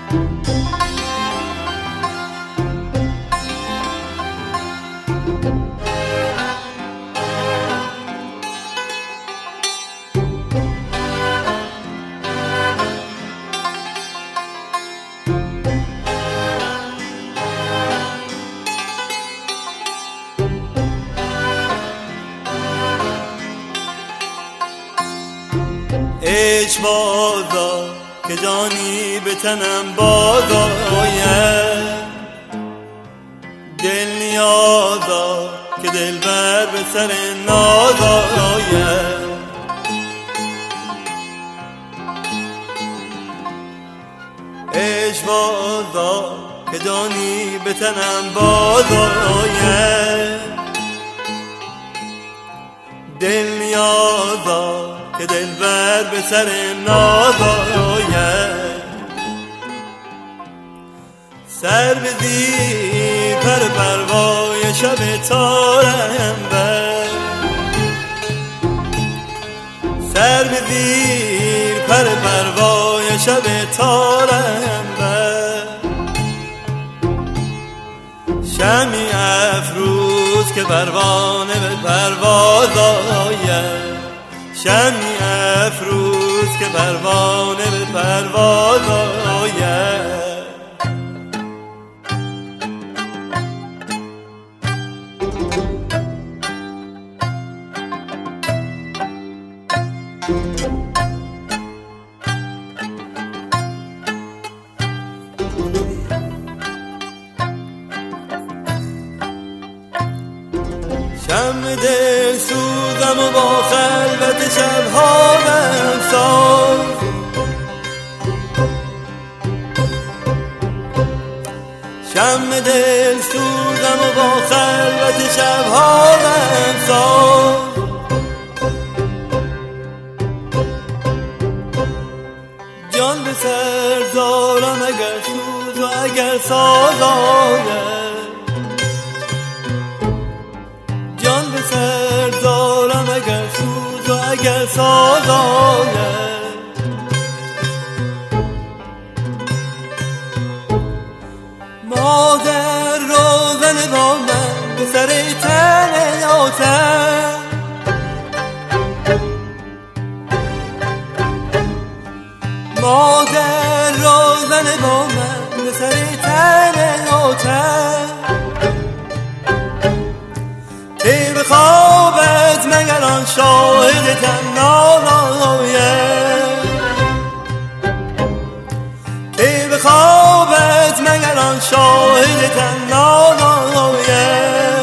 عشق بازا که جانی به تنم باز آید، دل نیازا که دل بر به سر ناز آید. عشق بازا که جانی به تنم باز آید، دل نیازا که دل بر به سر ناز آید. سر به زیر پر پروای شب تارم بر، سر به زیر پر پروای شب تارم بر. شمی افروز که پروانه به پرواز آید، شمی افروز که پروانه به پرواز آید. شم دل سوزم و با خلوت شبها بمساز، شم دل سوزم و با خلوت شبها بمساز. جان به سر دارم اگر سوز و اگر ساز آید، جان به سر دارم اگر سوز و اگر ساز آید. مادر روزن با من به سر تن آتش، مادر روزن با من به سر تن آتش. ای به خوابت مگر آن شاهد تنها آید، ای به خوابت مگر آن شاهد تنها آید.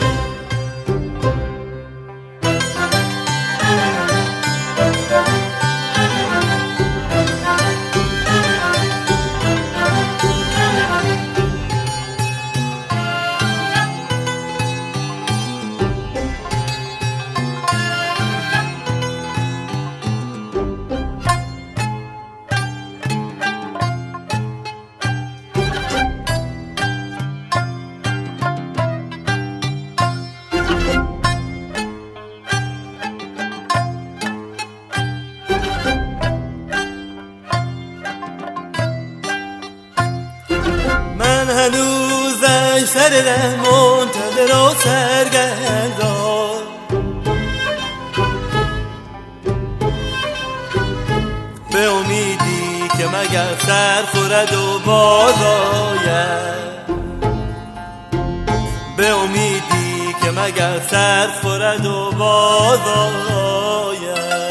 هنوزش سر ره منتظر و سرگردان، به امیدی که مگر سر خورد و باز آید، به امیدی که مگر سر خورد و باز آید.